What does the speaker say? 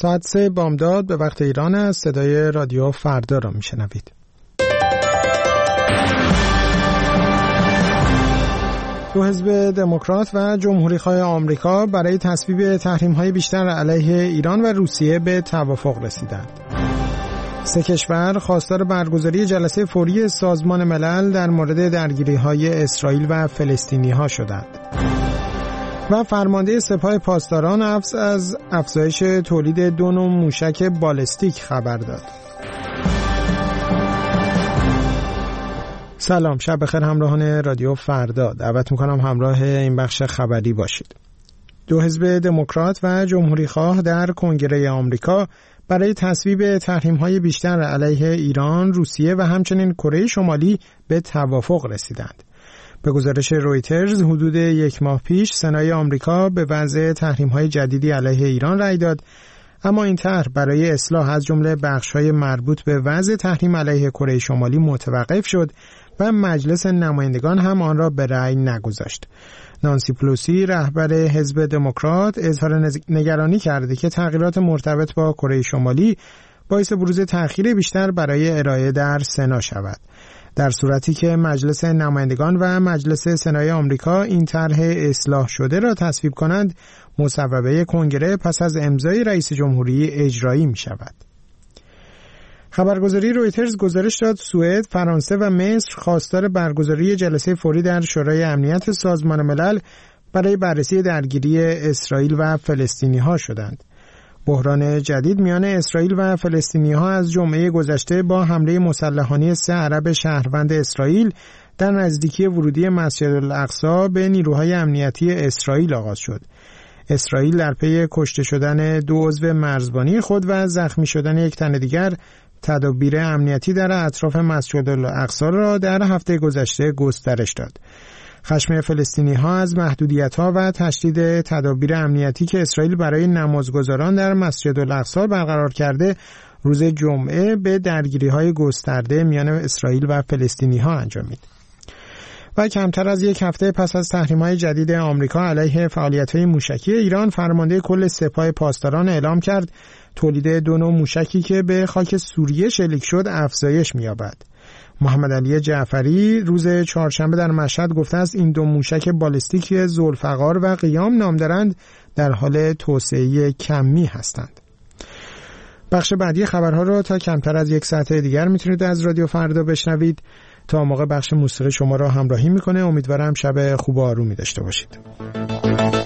ساعت 3 بامداد به وقت ایران است. صدای رادیو فردا را میشنوید. دو حزب دموکرات و جمهوری‌خواه آمریکا برای تصویب تحریم‌های بیشتر علیه ایران و روسیه به توافق رسیدند. سه کشور خواستار برگزاری جلسه فوری سازمان ملل در مورد درگیری‌های اسرائیل و فلسطینی‌ها شدند. و فرمانده سپاه پاسداران از افزایش تولید 2 نوع موشک بالستیک خبر داد. سلام، شب بخیر همراهان رادیو فردا. دعوت میکنم همراه این بخش خبری باشید. دو حزب دموکرات و جمهوری‌خواه در کنگره آمریکا برای تصویب تحریم‌های بیشتر علیه ایران، روسیه و همچنین کره شمالی به توافق رسیدند. به گزارش رویترز حدود 1 ماه پیش سنای آمریکا به وضع تحریم‌های جدیدی علیه ایران رأی داد، اما این طرح برای اصلاح از جمله بخش‌های مربوط به وضع تحریم علیه کره شمالی متوقف شد و مجلس نمایندگان هم آن را به رأی نگذاشت. نانسی پلوسی رهبر حزب دموکرات اظهار نگرانی کرده که تغییرات مرتبط با کره شمالی باعث بروز تأخیر بیشتر برای ارائه در سنا شود. در صورتی که مجلس نمایندگان و مجلس سنای آمریکا این طرح اصلاح شده را تصویب کنند، مصوبه کنگره پس از امضای رئیس جمهوری اجرایی می شود. خبرگزاری رویترز گزارش داد سوئد، فرانسه و مصر خواستار برگزاری جلسه فوری در شورای امنیت سازمان ملل برای بررسی درگیری اسرائیل و فلسطینی‌ها شدند. بحران جدید میان اسرائیل و فلسطینی‌ها از جمعه گذشته با حمله مسلحانه 3 عرب شهروند اسرائیل در نزدیکی ورودی مسجدالاقصی به نیروهای امنیتی اسرائیل آغاز شد. اسرائیل در پی کشته شدن 2 عضو مرزبانی خود و زخمی شدن 1 تن دیگر تدابیر امنیتی در اطراف مسجدالاقصی را در هفته گذشته گسترش داد. خشم فلسطینی‌ها از محدودیت‌ها و تشدید تدابیر امنیتی که اسرائیل برای نمازگزاران در مسجدالاقصی برقرار کرده، روز جمعه به درگیری‌های گسترده میان اسرائیل و فلسطینی‌ها انجامید. و کمتر از 1 هفته پس از تحریم‌های جدید آمریکا علیه فعالیت‌های موشکی ایران، فرمانده کل سپاه پاسداران اعلام کرد تولید 2 نوع موشکی که به خاک سوریه شلیک شد افزایش می‌یابد. محمد علی جعفری روز چهارشنبه در مشهد گفته است این 2 موشک بالستیک ذوالفقار و قیام نام دارند در حال توسعه کمی هستند. بخش بعدی خبرها را تا کمتر از 1 ساعت دیگر میتونید از رادیو فردا بشنوید. تا موقع بخش موسیقی شما را همراهی میکنه. امیدوارم شب خوب و آرومی داشته باشید.